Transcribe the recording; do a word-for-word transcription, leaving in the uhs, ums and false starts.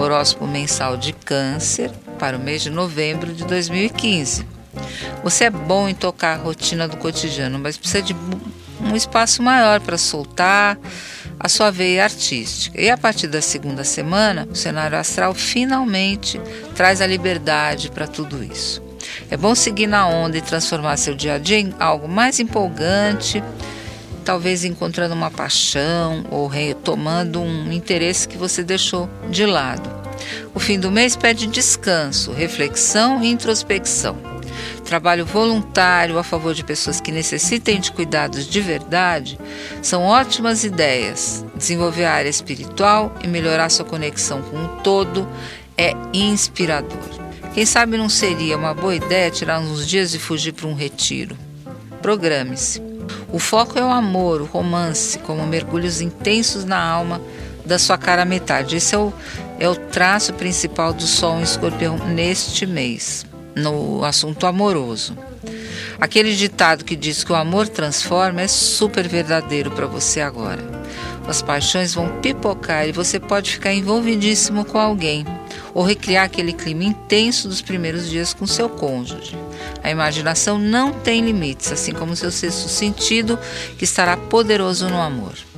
horóscopo mensal de Câncer para o mês de novembro de dois mil e quinze. Você é bom em tocar a rotina do cotidiano, mas precisa de um espaço maior para soltar a sua veia artística. E a partir da segunda semana, o cenário astral finalmente traz a liberdade para tudo isso. É bom seguir na onda e transformar seu dia a dia em algo mais empolgante, talvez encontrando uma paixão ou retomando um interesse que você deixou de lado. O fim do mês pede descanso, reflexão e introspecção. Trabalho voluntário a favor de pessoas que necessitem de cuidados de verdade são ótimas ideias. Desenvolver a área espiritual e melhorar sua conexão com o todo é inspirador. Quem sabe não seria uma boa ideia tirar uns dias e fugir para um retiro? Programe-se. O foco é o amor, o romance, como mergulhos intensos na alma da sua cara metade. Esse é o, é o traço principal do Sol em Escorpião neste mês, no assunto amoroso. Aquele ditado que diz que o amor transforma é super verdadeiro para você agora. As paixões vão pipocar e você pode ficar envolvidíssimo com alguém ou recriar aquele clima intenso dos primeiros dias com seu cônjuge. A imaginação não tem limites, assim como seu sexto sentido, que estará poderoso no amor.